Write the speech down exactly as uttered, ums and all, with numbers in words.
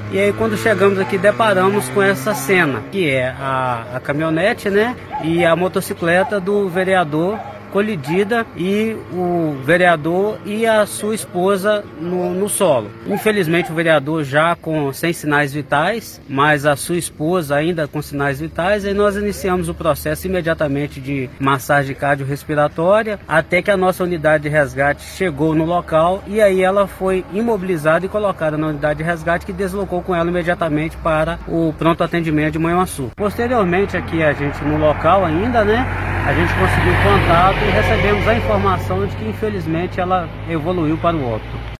E aí quando chegamos aqui deparamos com essa cena, que é a, a caminhonete, né, e a motocicleta do vereador colidida e o vereador e a sua esposa no, no solo. Infelizmente o vereador já com sem sinais vitais, mas a sua esposa ainda com sinais vitais, e nós iniciamos o processo imediatamente de massagem cardiorrespiratória, até que a nossa unidade de resgate chegou no local e aí ela foi imobilizada e colocada na unidade de resgate, que deslocou com ela imediatamente para o pronto atendimento de Manhuaçu. Posteriormente aqui a gente no local ainda, né, a gente conseguiu contato e recebemos a informação de que infelizmente ela evoluiu para o óbito.